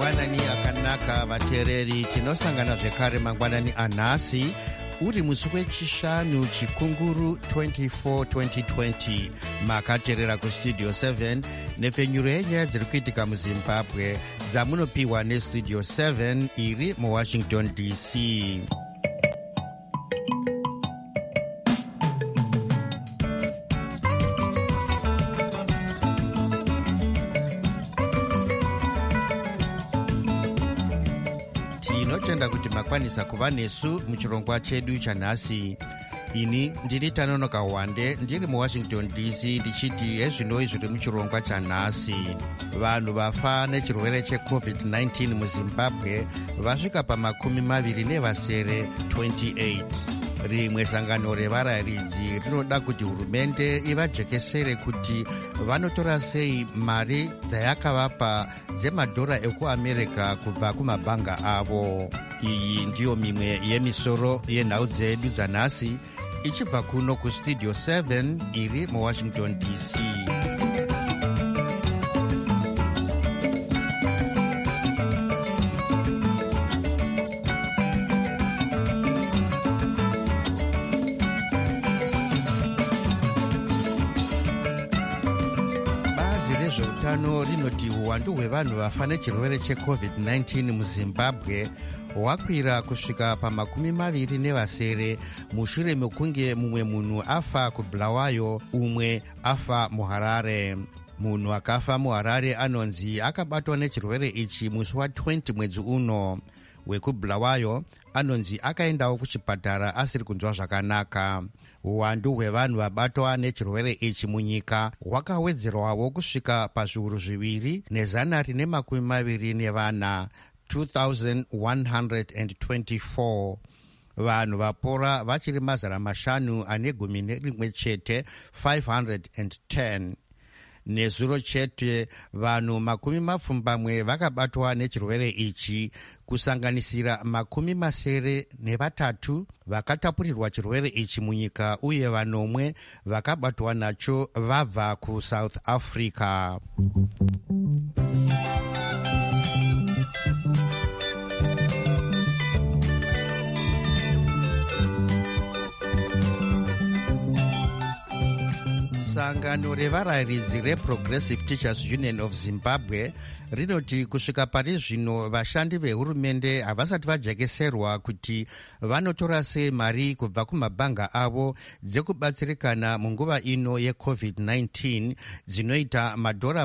mangwanani akanaka vateereri, tinosangana zvekare mangwanani anhasi uri musi wechishanu chikunguru 24 2020 makateerera kustudio 7 nepfenyuro yenyaya dziri kuitika muzimbabwe dzamunopiwa nestudio 7 iri muwashington dc. tinotenda kuti makwanisa kuva nesu muchirongwa chedu chanhasi. ini ndiri Tanonoka Wande ndiri muwashington dc ndichiti hezvinoi zviri muchirongwa chanhasi. vanhu vafa nechirwere checovid-19 muzimbabwe vasvika pa28. 28. rimwe sangano revarayiridzi rinoda kuti hurumende ivajekesere kuti vanotora sei mari dzayakavapa dzemadhora ekuamerica kubva kumabhanga avo. iyi ndiyo mimwe yemisoro yenhau dzedu dzanhasi ichibva kuno kustudio 7 iri muwashington dc. zveutano rinoti uwandu hwevanhu vafa nechirwere checovid-19 muzimbabwe hwakwira kusvika pa27 mushure mekunge mumwe munhu afa kubulawayo umwe afa muharare. munhu akafa muharare anonzi akabatwa nechirwere ichi musi wa20 mwedzi uno. wekubulawayo anonzi akaendawo kuchipatara asiri kunzwa zvakanaka. uwandu hwevanhu vabatwa nechirwere ichi munyika hwakawedzerwawo kusvika pazviuru 2,424 2,124. vanhu vapora vachiri mazana 511 chete 510. nezuro chete vanhu 20 vakabatwa nechirwere ichi kusanganisira 73 vakatapurirwa chirwere ichi munyika uye 1 vakabatwa nacho vabva kuSouth Africa. sangano revarayiridzi reProgressive Teachers Union of Zimbabwe rinoti kusvika pari zvino vashandi vehurumende havasati vajekeserwa kuti vanotora sei mari kubva kumabhanga avo dzekubatsirikana munguva ino yecovid-19 dzinoita madhora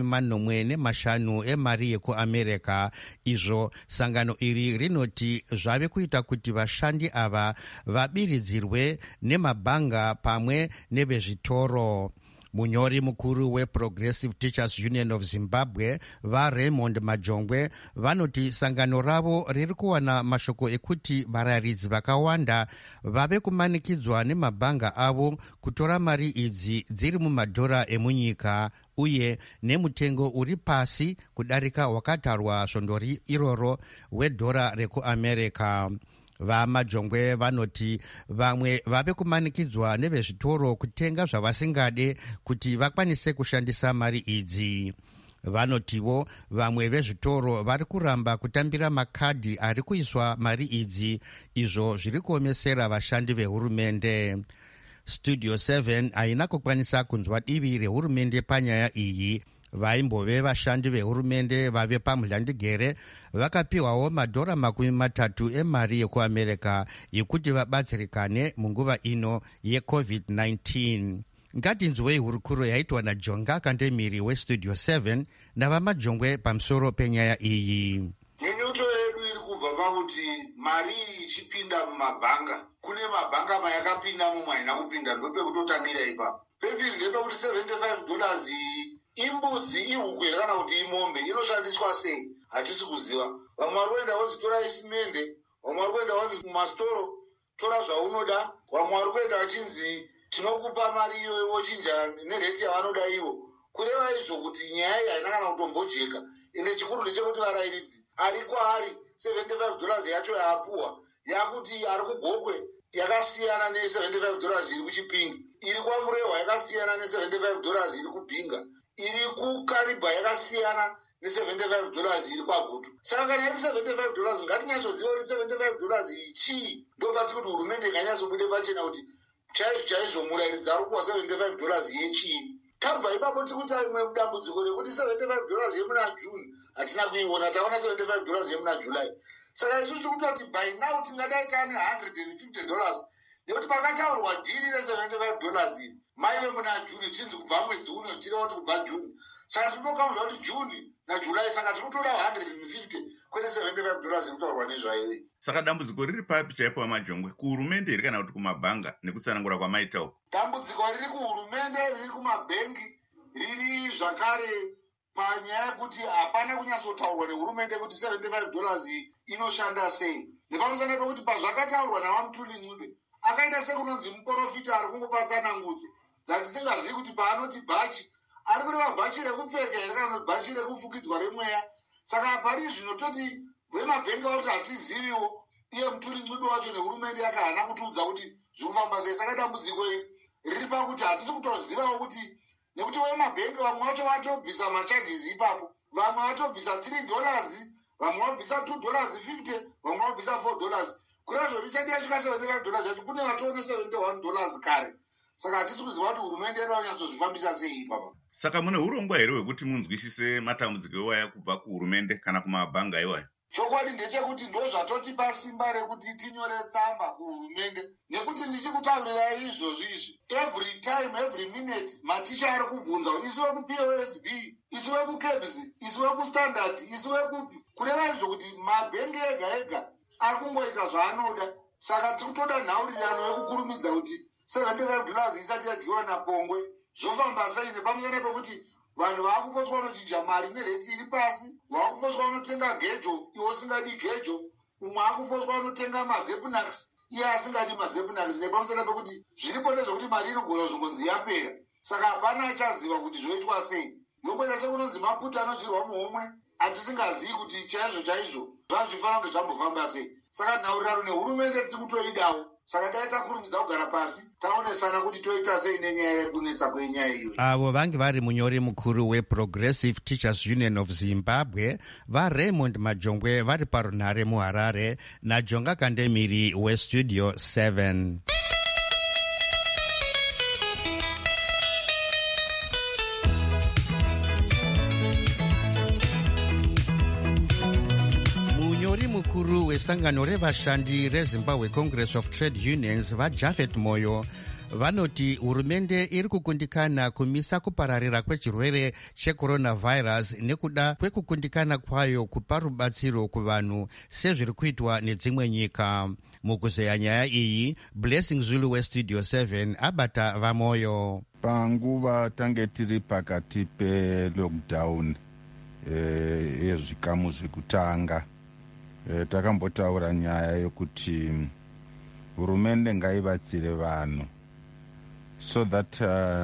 45 emari yekuamerica. izvo sangano iri rinoti zvave kuita kuti vashandi ava vabiridzirwe nemabhanga pamwe nevezvitoro. munyori mukuru weProgressive Teachers Union of Zimbabwe vaRaymond Majongwe vanoti sangano ravo riri kuwana mashoko ekuti varayiridzi vakawanda vave kumanikidzwa nemabhanga avo kutora mari idzi dziri mumadhora emunyika uye nemutengo uri pasi kudarika wakatarwa svondori iroro wedhora rekuamerica. vamajongwe vanoti vamwe vave kumanikidzwa nevezvitoro kutenga zvavasingade kuti vakwanise kushandisa mari idzi. vanotiwo vamwe vezvitoro vari kuramba kutambira makadhi ari kuiswa mari idzi, izvo zviri kuomesera vashandi vehurumende. studio 7 haina kukwanisa kunzwa divi rehurumende panyaya iyi. vaimbove vashandi vehurumende vave pamudyandigere vakapiwawo madhora 30 emari yekuamerica yekuti vabatsirikane munguva ino yecovid-19. ngatinzwei hurukuro yaitwa naJonga Kandemiri westudio 7 navamajongwe pamusoro penyaya iyi. nyunyuto yedu iri kubva pakuti mari ichipinda mumabhanga, kune mabhanga mayakapinda mumwe haina kupinda, ndopekutotangira ipapo. pepiri ndepekuti $75 iyi imbudzi, ihuku kana kuti imombe inoshandiswa sei hatisi kuziva. vamwe vari kuenda vachitora isimende, vamwe vari kuenda vanzi kumastoro tora zvaunoda, vamwe vari kuenda vachinzi tinokupa mari iyoyo vochinja nereti yavanoda ivo. kureva izvo kuti nyaya iyi haina kana kutombojeka. ende chikuru ndechekuti varayiridzi ari kwaari $75 yacho yaapuwa yakuti ari kugokwe yakasiyana ne$75 iri kuchipingi, iri kwamurehwa yakasiyana ne$75 iri kubhinga, iri kukaribha yakasiyana $75 iri kwagutu. Saka kana iri $75 ngatinyasoziva kuti $75 ichii, ndopati kuti hurumende inganyatsobude pachena kuti chaizvo murairidzi ari kuwa $75 yechii. Tabva ipapo tiri kuti imwe dambudziko rekuti $75 yemuna June hatina kuiona, taona $75 yemuna July. Saka isusu tiri kutoti by now tingadai taane $150 nekuti pakataurwa dhiri re$75 iri maive muna June chinzi kubva mwedzi uno tireva kuti kubva June. Saka tinokaunza kuti June naJuly, saka tiri kutoda $150 kwete $75 kutaurwa nezvairi. Saka dambudziko riri papi chaipo Majongwe, kuhurumende here kana kuti kumabhanga nekutsanangura kwamaitawo? Dambudziko riri kuhurumende, riri kumabhengi, riri zvakare panyaya yekuti hapana kunyatsotaurwa nehurumende kuti $75 inoshanda sei. Nepamusana pekuti pazvakataurwa naMutuli Ncube akaita sekunonzi muprofita ari kungopatsa nangudzo dzatisingazivi kuti paanoti bhachi ari kureva bhachi rekupfeka here kana kuti bhachi rekufukidzwa remweya. Saka pari zvino toti vemabhengi vakuti hatiziviwo, iye Mutuli Ncube wacho nehurumende yakahana kutiudza kuti zvirikufamba sei. Saka dambudziko iri riri pakuti hatisi kutozivawo kuti, nekuti vemabhengi vamwe vacho vatobvisa macharges ipapo, vamwe vatobvisa $3, vamwe vabvisa $2.50, vamwe vabvisa $4. Kureva zvo risati yasvika $75 yacho kune vatoone $71 kare. Saka hatisi kuziva kuti hurumende yedu vanyatsozvifambisa sei ipapa. Saka mune urongwa here hwekuti munzwisise matambudziko iwaya kubva kuhurumende kana kumabhanga iwaya? Chokwadi ndechekuti ndo zvatotipa simba rekuti tinyore tsamba kuhurumende, nekuti ndichikutaurira izvozvi every time every minute maticha ari kubvunza isiwe kuPOSB, isiwe kuCABS, isiwe kuStandard, isiwe kupi, kureva izvo kuti mabhengi ega ega ari kungoita zvaanoda. Saka tiri kutoda nhaurirano yekukurumidza kuti $75 isati yadyiwa naPongwe zvofamba sei, nepamusana pekuti vanhu vaakufoswa vanochinja mari nereti iri pasi, vaakufoswa vanotenga gejo iwo usingadi gejo, umwe akufoswa vanotenga mazepnax iye asingadi mazepnax, nepamusana pekuti zviripo nezvokuti mari inogona zvongonzi yapera. Saka hapana achaziva kuti zvoitwa sei. Nongoita sekunonzi maputa anodyirwa muhomwe, hatisingazivi kuti chaizvo chaizvo zvazvifanira kunge zvambofamba sei. Saka nhaurirano nehurumende tiri kutoidawo. Saka dai takurumidza kugara pasi taonesana kuti toita sei nenyaya yekunetsa kwenyaya iyoyi. Avo vange vari munyori mukuru weProgressive Teachers Union of Zimbabwe vaRaymond Majongwe vari parunhare muHarare naJonga Kandemiri weStudio 7. Mukuru wesangano revashandi reZimbabwe Congress of Trade Unions vaJafet Moyo vanoti hurumende iri kukundikana kumisa kupararira kwechirwere checoronavirus nekuda kwekukundikana kwayo kupa rubatsiro kuvanhu sezviri kuitwa nedzimwe nyika. Mukuzeya nyaya iyi, Blessing Zulu weStudio 7 abata vaMoyo. Panguva tange tiri pakati pelockdown yezvikamu zvekutanga, takambotaura nyaya yokuti hurumende ngaibatsire vanhu so that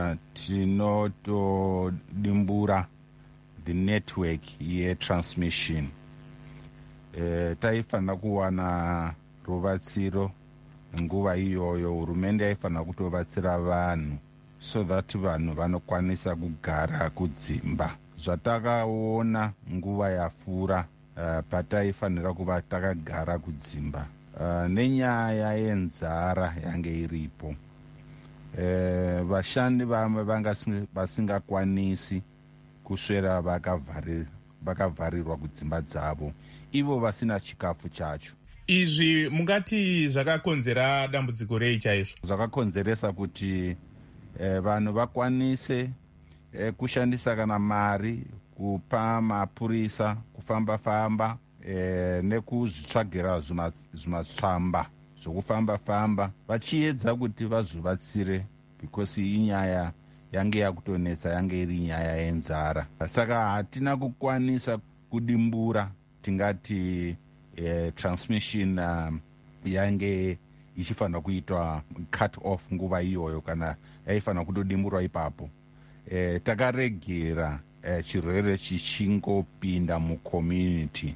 tinotodimbura the network yetransmission. Taifanira kuwana rubatsiro nguva iyoyo, hurumende yaifanira kutobatsira vanhu so that vanhu vanokwanisa kugara kudzimba. Zvatakaona nguva yapfuura pataifanira kuva takagara kudzimba nenyaya yenzara yange iripo. Vashandi vamwe vanga vasingakwanisi kuswera vakavharirwa kudzimba dzavo, ivo vasina chikafu chacho. Izvi mungati zvakakonzera dambudziko rei chaizvo? Zvakakonzeresa kuti vanhu vakwanise kushandisa kana mari kupa mapurisa kufamba-famba nekuzvitsvagira zvimatsvamba zvokufamba-famba vachiedza kuti vazvibatsire, because inyaya yange yakutonetsa, yange iri nyaya yenzara. Saka hatina kukwanisa kudimbura, tingati transmission yange ichifanira kuitwa cut off nguva iyoyo, kana yaifanira kutodimburwa ipapo. Takaregera chirwere chichingopinda mucommunity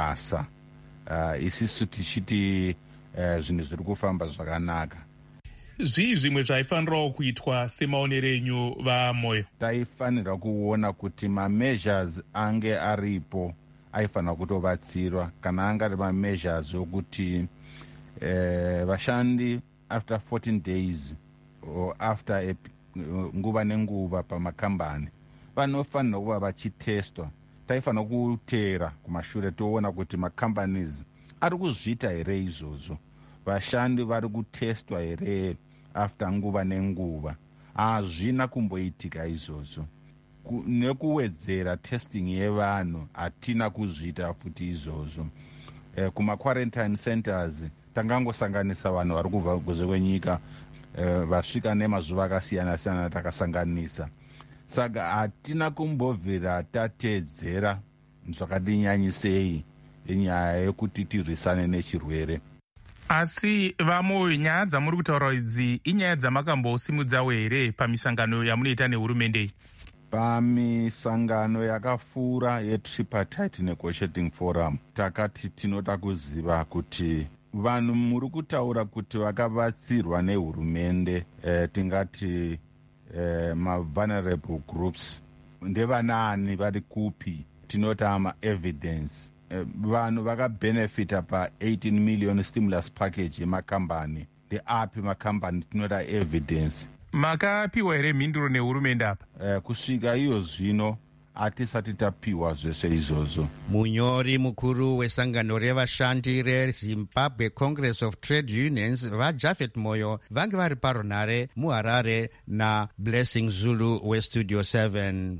kumabasa, isisu tichiti zvinhu zviri kufamba zvakanaka. zvii zvimwe zvaifanirawo kuitwa semaonero enyu vaMoyo? Taifanira kuona kuti mameasures ange aripo aifanira kutobatsirwa, kana anga ari mameasures okuti vashandi after 14 days or after nguva nenguva pamakambani vanofanira kuva vachitestwa. Taifanira kuteera kumashure toona kuti macompanies ari kuzviita here izvozvo, vashandi vari kutestwa here after nguva nenguva. Hazvina kumboitika izvozvo. Nekuwedzera testing yevanhu hatina kuzviita futi izvozvo. Kuma-quarantine centers tangangosanganisa vanhu vari kubva kunze kwenyika vasvika nemazuva akasiyana-siyana takasanganisa. Saka hatina kumbobvira tateedzera zvakatinyanyisei nyaya yekuti tirwisane nechirwere. Asi vaMoyo, nyaya dzamuri kutaura idzi inyaya dzamakambosimudzawo here pamisangano yamunoita nehurumende? Pamisangano yakapfuura yeTripartite Negotiating Forum takati tinoda kuziva kuti vanhu muri kutaura kuti vakabatsirwa nehurumende, tingati ma-vulnerable groups, ndevanani vari kupi? Tinota ma-evidence. Vanhu vakabenefita pa-18 million stimulus package yemakambani. Ndeapi makambani? Tinota evidence. Makapiwa here mhinduro nehurumende apa? Kusvika iyo zvino hatisati tapiwa zvese izvozvo. Munyori mukuru wesangano revashandi reZimbabwe Congress of Trade Unions vaJaphet Moyo vange vari paRunare muHarare naBlessing Zulu weStudio 7.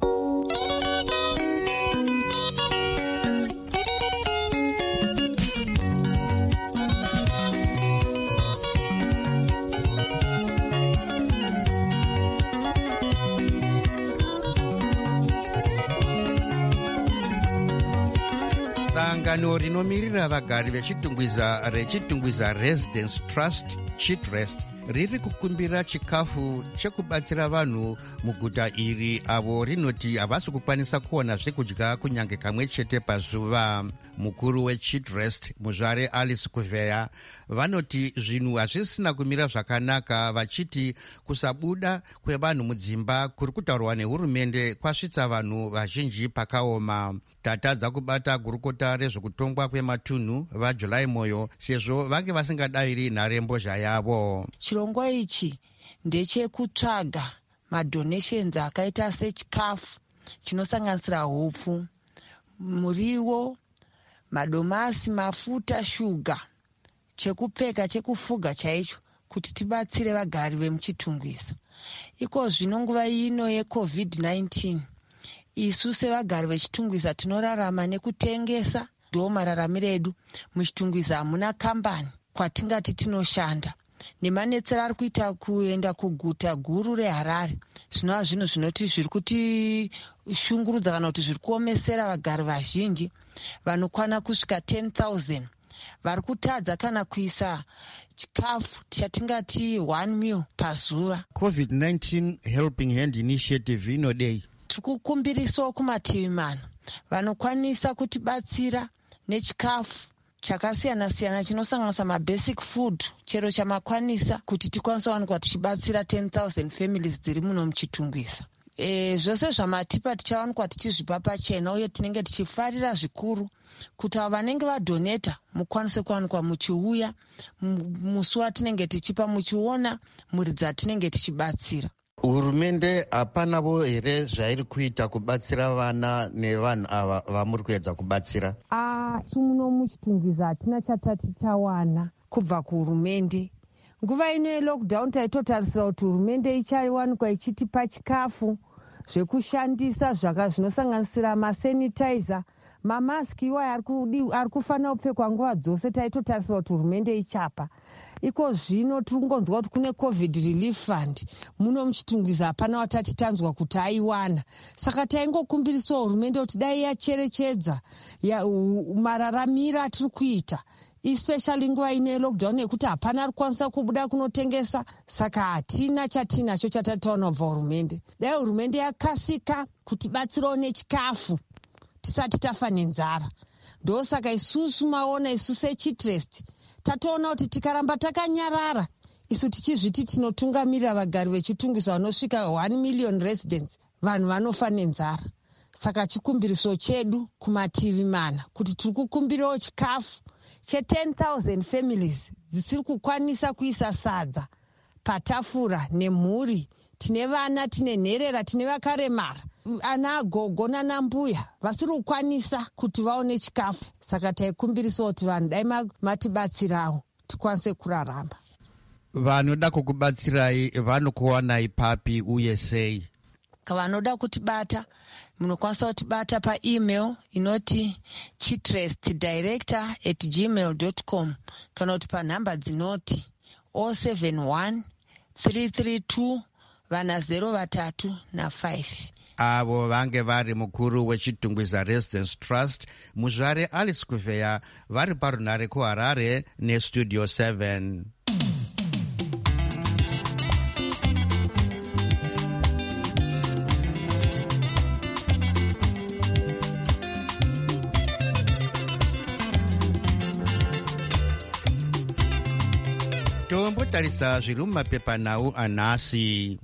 Sangano rinomirira vagari rechitungwiza Residence Trust Chitrest riri kukumbira chikafu chekubatsira vanhu muguta iri avo rinoti havasi kukwanisa kuona zvekudya kunyange kamwe chete pazuva. Mukuru weChitrest muzvare Alice Kuveya vanoti zvinhu hazvisina kumira zvakanaka, vachiti kusabuda kwevanhu mudzimba kuri kutaurwa nehurumende kwasvitsa vanhu vazhinji pakaoma. Tatadza kubata gurukota rezvekutongwa kwematunhu vaJuly Moyo sezvo vange vasingadaviri nharembozha yavo. Chirongwa ichi ndechekutsvaga madonations akaita sechikafu chinosanganisira hupfu, muriwo, madomasi, mafuta, shuga, chekupfeka, chekufuga chaicho, kuti tibatsire vagari vemuchitungwiza. Iko zvino nguva ino yeCovid-19 isu sevagari vechitungwiza tinorarama nekutengesa, ndo mararamiro edu. Muchitungwiza hamuna kambani kwatingati tinoshanda. Nemanetsero ari kuita kuenda kuguta guru reHarare zvinova zvinhu zvinoti zviri kutishungurudza kana kuti zviri kuomesera vagari vazhinji vanokwana kusvika 10,000 vari kutadza kana kuisa chikafu chatingati 1 meal pazuva. COVID-19 Helping Hand Initiative inodei. Tiri kukumbirisawo kumativi mana vanokwanisa kutibatsira nechikafu chakasiyana-siyana chinosanganisa mabasic food, chero chamakwanisa kuti tikwanisa wanikwa tichibatsira 10,000 families dziri muno muchitungwiza. Zvose zvamatipa tichawanikwa tichizvipa pachena, uye tinenge tichifarira zvikuru kuti avo vanenge vadoneta mukwanise kuwanikwa muchiuya musi watinenge tichipa, muchiona mhuri dzatinenge tichibatsira. Hurumende hapanavo here zvairi kuita kubatsira vana nevanhu ava vamuri kuedza kubatsira? Muno muchitungwiza hatina chatati tawana kubva kuhurumende. Nguva ino yelockdown taitotarisira kuti hurumende ichawanikwa ichitipa chikafu, zvekushandisa zvinosanganisira masanitizer, mamaski iwayo ari kufanira kupfekwa nguva dzose. Taitotarisira kuti hurumende ichapa. Iko zvino tiri kungonzwa kuti kune COVID Relief Fund muno muchitungwiza hapana watati tanzwa kuti aiwana. Saka taingokumbirisawo hurumende kuti dai yacherechedza mararamiro atiri kuita, especially nguva ino yelockdown yekuti hapana ari kwanisa kubuda kunotengesa. Saka hatina chatinacho chatataona kubva hurumende. Dai hurumende yakasika kuti batsirawo nechikafu tisati tafa nenzara. Ndosaka isusu maona isusu seChitrest tatoona kuti tikaramba takanyarara isu tichizviti tinotungamirira vagari vechitungisa vanosvika 1 million residents, vanhu vanofa nenzara. Saka chikumbiriso chedu kumativi mana kuti tiri kukumbirawo chikafu che10,000 families dzisiri kukwanisa kuisa sadza patafura nemhuri. Tine vana, tine nherera, tine vakaremara, ana agogo nanambuya vasiri kukwanisa kuti vaone chikafu. Saka taikumbirisawo kuti vanhu dai matibatsirawo tikwanise kurarama. Vanoda kukubatsirai vanokuwanai papi uye sei? Kavanoda kutibata munokwanisa kutibata paemail inoti chitrestdirector@gmail.com kana kuti panhamba dzinoti 071 332 035. Avo vange vari mukuru wechitungwiza Residence Trust, Muzvare Alice Kuvheya, vari parunare kuHarare neStudio 7. Tombotarisa zviri mumapepanhau anhasi.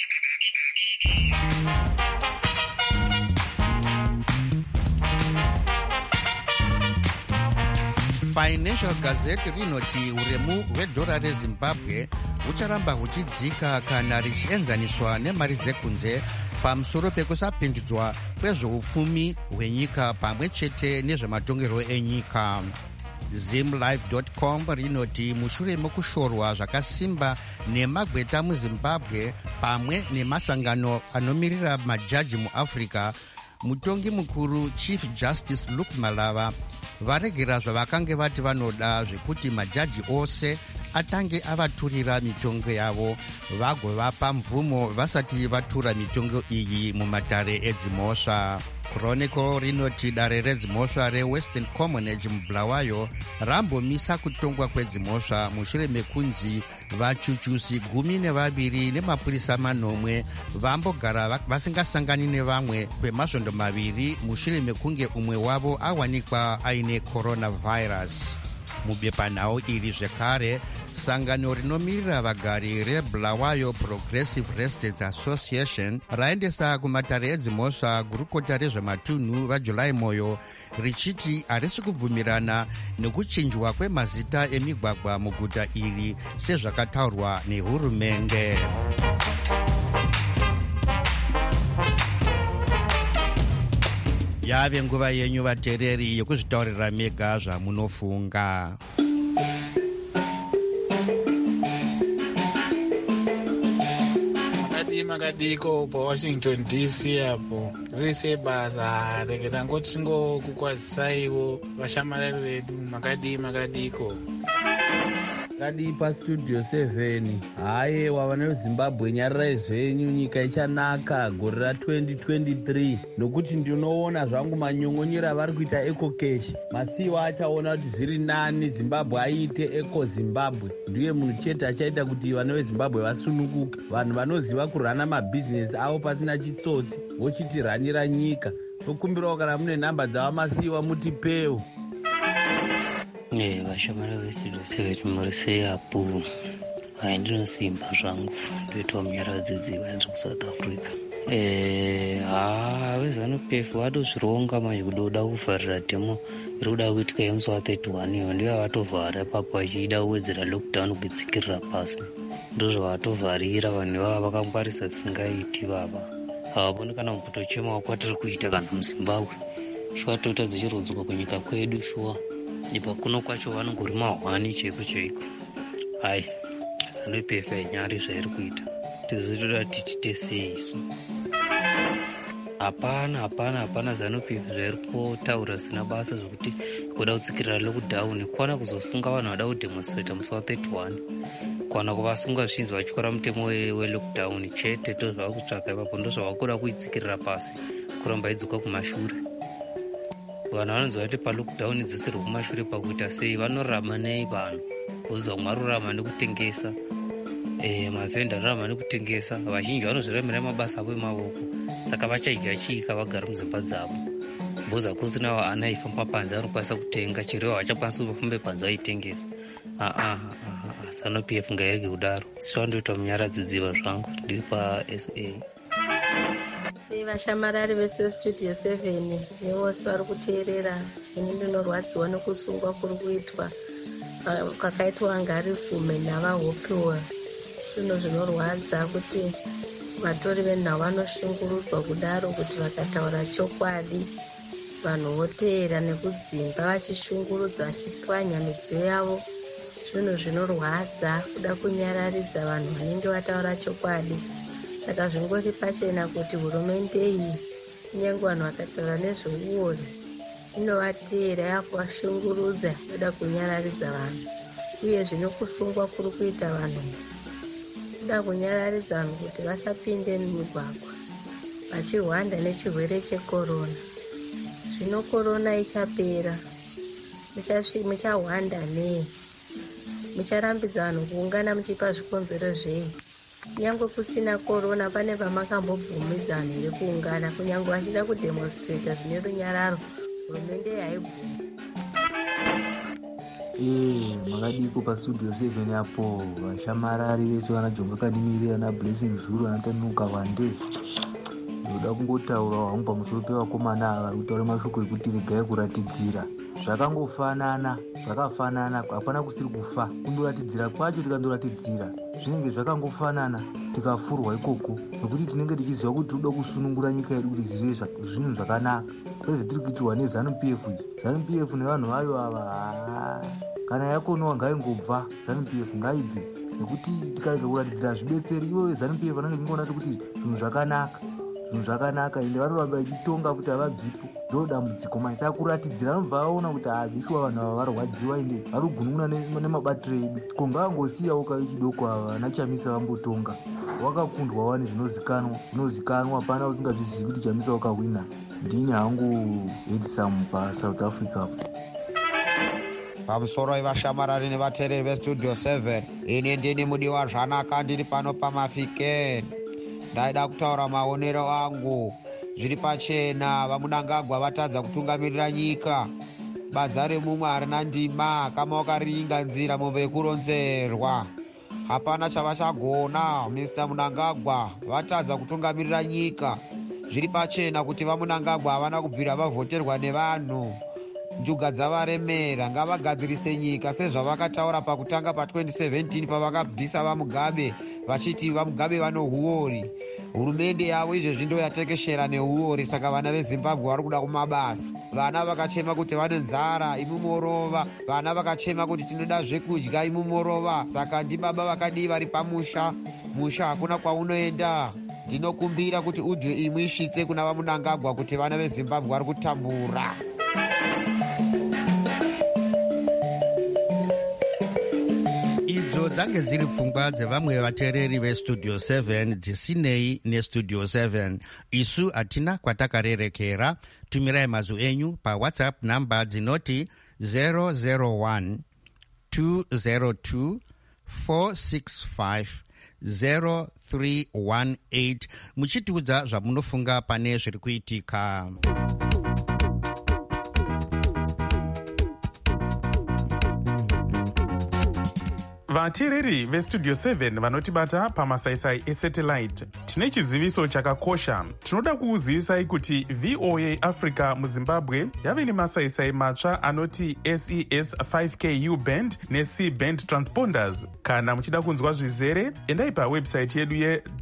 Financial Gazette rinoti uremu hwedhora reZimbabwe hucharamba huchidzika kana richienzaniswa nemari dzekunze pamusoro pekusapindudzwa kwezveupfumi hwenyika pamwe chete nezvematongerwo enyika. Zimlife.com rinoti mushure mekushorwa zvakasimba nemagweta muZimbabwe pamwe nemasangano anomirira majaji muAfrica, mutongi mukuru Chief Justice Luke Malava varegera zvavakange vati vanoda zvekuti majaji ose atange avaturira mitongo yavo vagovapa mvumo vasati vatura mitongo iyi mumatare edzimhosva. Chronicle rinoti dare redzimhosva reWestern Commonwealth muBulawayo rambomisa kutongwa kwedzimhosva mushure mekunzi vachuchusi 12 nemapurisa 9 vambogara vasingasangani nevamwe kwemasvondo 2 mushure mekunge umwe wavo awanikwa aine coronavirus. Mubepanhau iri zvekare, sangano rinomirira vagari reBulawayo Progressive Residents Association raendesa kumatare edzimhosva gurukota rezvematunhu vaJulai Moyo richiti harisi kubvumirana nekuchinjwa kwemazita emigwagwa muguta iri sezvakataurwa nehurumende. Yave nguva yenyu vateereri yekuzvitaurira mega zvamunofunga. Makadiko paWashington DC apo rise basa reketa ngoti kukwazisaiwo vashamarari vedu makadiko Kadi paStudio 7. Haye wavana veZimbabwe nyararai zvenyu, nyika ichanaka gore ra2023 nokuti ndinoona zvangu manyongonyera vari kuita eco cash. Masiwa achaona kuti zviri nani Zimbabwe aite eco Zimbabwe. Ndiye munhu chete achaita kuti vana veZimbabwe vasunukuke. Vanhu vanoziva kurana mabhizinesi avo pasina chitsotsi vochitiranira nyika. Tokumbirawo kana mune nhamba dzavamasiwa mutipewo. Vashamari veStudio 7 muri sei apo? Ndinosimba zvangu ndoitawo munyaradzi dzivanzi kuSouth Africa. VeZANU-PF vatozvironga manje kudoda kuvharira demo iri kuda kuitika yemusi wa31 iyo ndiyo vatovhara ipapo vachida kuwedzera lockdown kuitsikirira pasi. Ndozvavatovharira vanhu vava vakangwarisa zvisingaiti vava. Havaponi kana muputo chema kwatiri kuita kana muZimbabwe. Shuwa tota dzichirodzwa kunyika kwedu shuwa. Ipa kuno kwacho vanongori mahwani chaiko. Hai, ZANU-PF nyari zvairi kuita. Tizotoda tichite sei isu. Hapana ZANU-PF zvairi kutaura zvisina basa zvokuti kuda kutsikirira lockdown kwana kuzosunga vanhu vada kudemonstrata musi wa31. Kwana kuvasunga zvichinzi vatyora mutemo welockdown chete ndozvava kutsvaka ipapo ndozvavakuda kuitsikirira pasi kuramba idzoka kumashure. Vanhu vanonzi vati palockdown dzosiri kumashure pakuita sei vanorarama nei vanhu? Kuzwa marurama nekutengesa. Mavhenda anorarama nekutengesa. Vazhinji vanozviramira mabasa avo emavoko. Saka vachadya chika vagara mudzimba dzavo. Mboza kusinawo ana aifamba panze anokwanisa kutenga chero havachakwanisi kufamba panze vaitengesa. ZANU-PF ngairege kudaro. Siwandoita munyaradzidziva zvangu ndiri paSA. Vashamarari vese Studio 7 nevose vari kuteerera, ini ndinorwadziwa nekusungwa kuri kuitwa kwakaitwa Ngarifume navahopiwa. Zvinhu zvinorwadza kuti vatori venhau vanoshungurudzwa kudaro, kuti vakataura chokwadi vanhu voteera nekudzimba vachishungurudza vachipwanya midziyo yavo. Zvinhu zvinorwadza kuda kunyararidza vanhu vanenge vataura chokwadi. Saka zvingori pachena kuti hurumende iyi kunyange vanhu vakataura nezveuori inovateera yakuvashungurudza yoda kunyararidza vanhu, uye zvinokusungwa kuri kuita vanhu kuda kunyararidza vanhu kuti vasapinde mumigwagwa vachirwanda nechirwere chekorona. Zvino korona ichapera, muchahwanda nei? Mucharambidza vanhu kuungana muchipa zvikonzero zvei? Nyange kusina korona pane vamakambobvumidza vanhu here kuungana, kunyange vachida kudemonstrata zvine runyararo, hurumende haibvumi. Makadiko paStudio 7 apo vashamarari vese vanaJonga Kadimire, vana Blessing Zulu, vanatanuka Wande. Ndoda kungotaura hangu pamusoro pevakomana ava vari kutaura mashoko ekuti regai kuratidzira. Zvakangofanana, zvakafanana, hapana kusiri kufa. Kundoratidzira kwacho tikandoratidzira zvinenge zvakangofanana, tikafurwa ikoko, nokuti tinenge tichiziva kuti tinoda kusunungura nyika yedu kuti zive zvinhu zvakanaka. Kwezvo tiri kuitirwa neZANU-PF. ZANU-PF nevanhu vayo ava, kana yakonowa ngaingobva, ZANU-PF ngaibve, nekuti tikarega kuratidzira zvibetseri. Ivo veZANU-PF vanenge vachingoona kuti zvinhu zvakanaka, ende vanoramba vachitonga kuti havabvipo. Ndo dambudziko maisa kuratidzira, vanobva vaona kuti hazvishuwa vanhu ava varwadziwa, ende vari kugunun'una nemabatiro edu. Ko ngavangosiyawo kavechidoko ava vanachamisa vambotonga. Wakakundwa wani zvinozikanwa, hapana usingazvizivi kuti Chamisa wakahwina. Ndini hangu Edisam paSouth Africa. Pamusoro ivashamarari nevateereri veStudio 7, ini ndini mudiwa zvanaka, ndiri pano paMafikeni. Ndaida kutaura maonero angu. Zviri pachena, vaMunangagwa vatadza kutungamirira nyika. Badza remumwe harina ndima, kama wakaringa nzira mombe yekuronzerwa. Hapana chavachagona. Mr. Munangagwa vatadza kutungamirira nyika. Zviri pachena kuti vaMunangagwa havana kubvira vavhoterwa nevanhu. Njuga dzavaremera, ngavagadzirise nyika sezvavakataura pakutanga pa2017 pavakabvisa vaMugabe, vachiti vaMugabe vano huori. Hurumende yavo izvezvi ndo yatekeshera neuori, saka vana veZimbabwe vari kuda kumabasa. Vana vakachema kuti vane nzara, imi morova. Vana vakachema kuti tinoda zvekudya, imi morova. Saka ndibaba vakadii vari pamusha. Musha hakuna kwaunoenda. Ndinokumbira kuti udye imwe ishitse kuna vaMunangagwa kuti vana veZimbabwe vari kutambura. Idzo dzange dziri pfungwa dzevamwe vateereri veStudio 7 dzisinei neStudio 7. Isu hatina kwatakarerekera. Tumirai mazwi enyu paWhatsApp namba dzinoti 001 202 465 0318 muchitiudza zvamunofunga pane zviri kuitika. Vateereri veStudio 7 vanotibata pamasaisai esatellite, tine chiziviso chakakosha. Tinoda kuuzivisai kuti VOA Africa muZimbabwe yave nemasaisai matsva anoti SES 5KU band neC band transponders. Kana muchida kunzwa zvizere, endai pawebsite yedu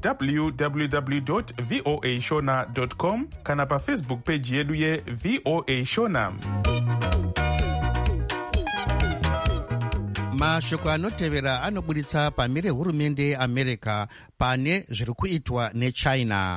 www.voashona.com kana paFacebook page yedu yeVOA Shona. Mashoko anotevera anobuditsa pamire hurumende yeAmerica pane zviri kuitwa neChina.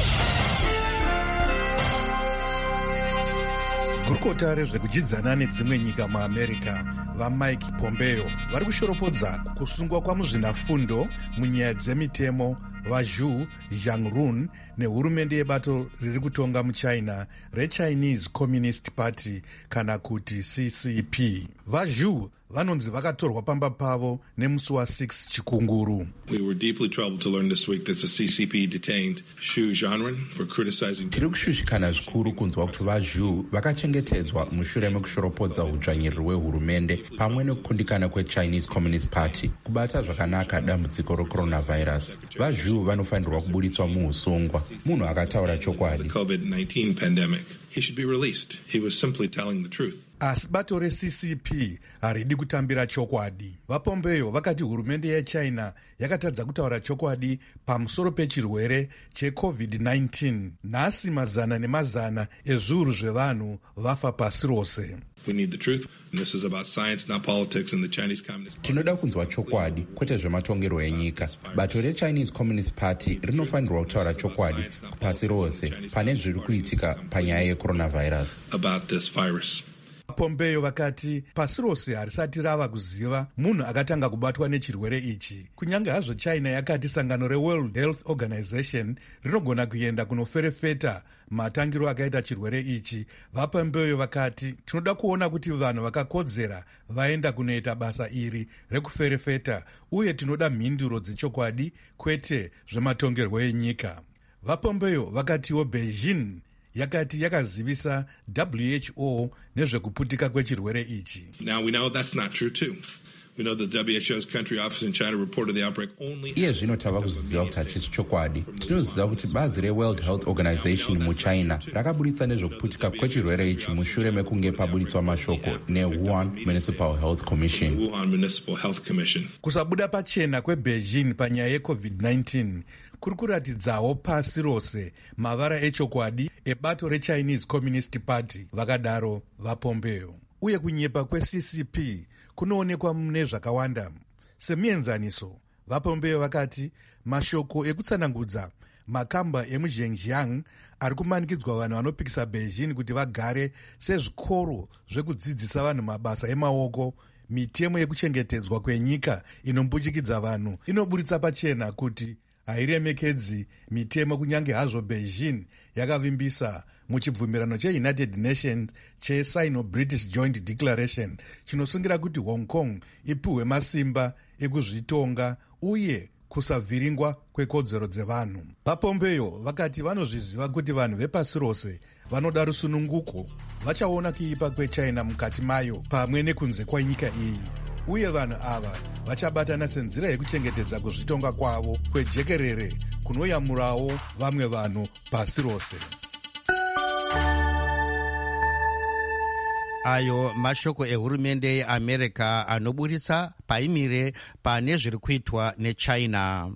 Gurukota rezvekujidzana nedzimwe nyika muAmerica vaMike Pompeo vari kushoropodza kusungwa kwamuzvinafundo munyaya dzemitemo vaZhou Zhangrun nehurumende yebato riri kutonga muChina reChinese Communist Party kana kuti CCP. VaZhou vanonzi vakatorwa pamba pavo nemusi wa6 chikunguru. We were deeply troubled to learn this week that the CCP detained Xu Zhanren for criticizing. Tiri kushushikana zvikuru kunzwa kuti vaZhu vakachengetedzwa mushure mekushoropodza udzvanyiriri hwehurumende pamwe nekukundikana kweChinese Communist Party kubata zvakanaka dambudziko recoronavirus. VaZhu vanofanirwa kuburitswa muusungwa. Munhu akataura chokwadi. COVID-19 pandemic. He should be released. He was simply telling the truth. Asi bato reCCP haridi kutambira chokwadi. VaPompeo vakati hurumende yeChina yakatadza kutaura chokwadi pamusoro pechirwere cheCOVID-19. Nhasi mazana nemazana ezviuru zvevanhu vafa pasi rose. We need the truth. And this is about science, not politics, and the Chinese Communist Party. Tinoda kunzwa chokwadi, kwete zvematongerwo enyika. Bato reChinese Communist Party rinofanirwa kutaura chokwadi pasi rose pane zviri kuitika panyaya yecoronavirus. About this virus. Pompeo vakati pasi rose harisati rava kuziva munhu akatanga kubatwa nechirwere ichi. Kunyange hazvo China yakati sangano reWorld Health Organization rinogona kuenda kunoferefeta matangiro akaita chirwere ichi, vaPompeo vakati tinoda kuona kuti vanhu vakakodzera vaenda kunoita basa iri rekuferefeta uye tinoda mhinduro dzechokwadi kwete zvematongerwo enyika. VaPompeo vakatiwo Beijing yakati yakazivisa WHO nezvekuputika kwechirwere ichi. Now we know that's not true too. We know the WHO's country office in China reported the outbreak only. Iye zvino tava kuziva kuti hachisi chokwadi. Tinoziva kuti bazi reWorld Health Organization muChina rakaburitsa nezvekuputika kwechirwere ichi mushure mekunge paburitswa mashoko neWuhan Municipal Health Commission. Wuhan Municipal Health Commission. Kusabuda pachena kweBeijing panyaya yeCOVID-19 kuri kuratidzawo pasi rose mavara echokwadi ebato reChinese Communist Party, vakadaro vaPompeo. Uye kunyepa kweCCP kunoonekwa mune zvakawanda. Semienzaniso, vaPompeo vakati mashoko ekutsanangudza makamba emuZhejiang ari kumanikidzwa vanhu vanopikisa Beijing kuti vagare sezvikoro zvekudzidzisa vanhu mabasa emaoko, mitemo yekuchengetedzwa kwenyika inombuchikidza vanhu inoburitsa pachena kuti hairemekedzi mitemo, kunyange hazvo Beijing yakavimbisa muchibvumirano cheUnited Nations cheSino-British Joint Declaration chinosungira kuti Hong Kong ipiwe masimba ekuzvitonga uye kusavhiringwa kwekodzero dzevanhu. VaPompeo vakati vanozviziva kuti vanhu vepasi rose vanoda rusununguko, vachaona kuipa kweChina mukati mayo pamwe nekunze kwenyika iyi, uye vanhu ava vachabatana senzira yekuchengetedza kuzvitonga kwavo kwejekerere kunoyamurawo vamwe vanhu pasi rose. Ayo mashoko ehurumende yeAmerica anoburitsa paimire pane zviri kuitwa neChina.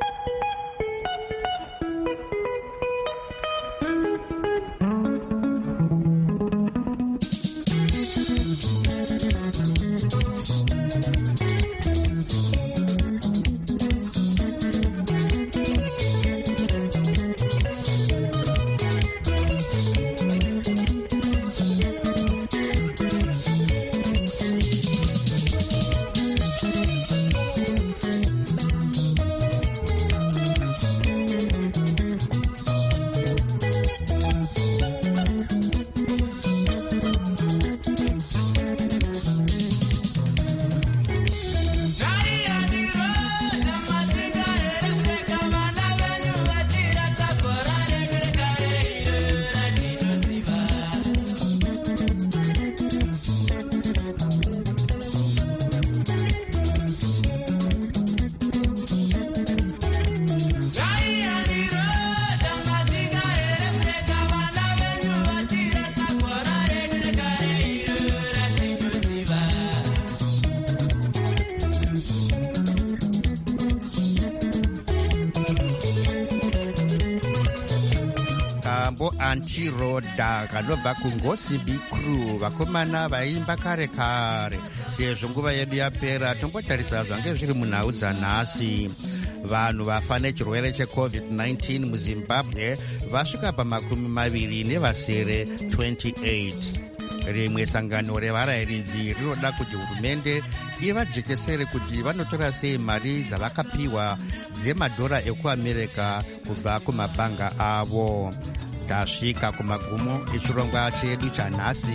Antiroda kanobva kuNgosibi Crew, vakomana vaimba kare kare. Sezvo nguva yedu yapera, tombotarisa zvange zviri munhau dzanhasi. Vanhu vafa nechirwere cheCOVID-19 muZimbabwe vasvika pa20 nevasere 28. Rimwe sangano revarayiridzi rinoda kuti hurumende ivajekesere kuti vanotora sei mari dzavakapiwa dzemadhora ekuAmerica kubva kumabhanga avo. Tasvika kumagumo echirongwa chedu chanhasi.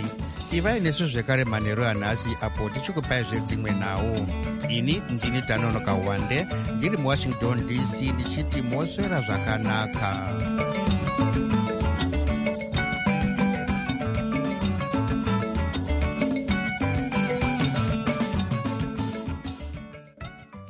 ivai nesu zvekare manheru anhasi apo tichikupai zvedzimwe nawo. Ini ndini Tanonoka Wande ndiri muWashington DC ndichiti moswera zvakanaka.